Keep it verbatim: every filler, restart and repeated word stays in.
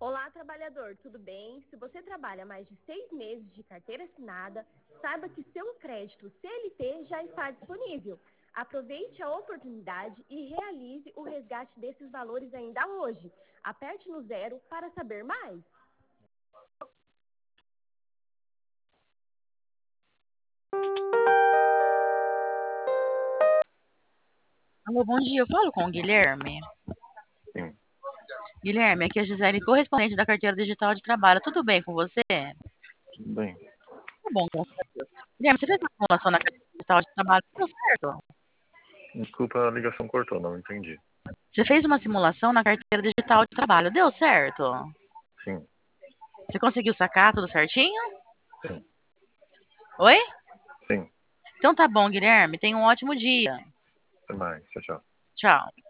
Olá, trabalhador, tudo bem? Se você trabalha mais de seis meses de carteira assinada, saiba que seu crédito C L T já está disponível. Aproveite a oportunidade e realize o resgate desses valores ainda hoje. Aperte no zero para saber mais. Alô, bom dia. Eu falo com o Guilherme. Sim, Guilherme, aqui é a Gisele, correspondente da carteira digital de trabalho. Tudo bem com você? Tá tudo bem. bom, graças a Deus. Guilherme, você fez uma simulação na carteira digital de trabalho? Deu certo? Desculpa, a ligação cortou, não entendi. Você fez uma simulação na carteira digital de trabalho? Deu certo? Sim, Você conseguiu sacar tudo certinho? sim, Oi? sim. Então tá bom, Guilherme. Tenha um ótimo dia. Até mais. Tchau, tchau. Tchau.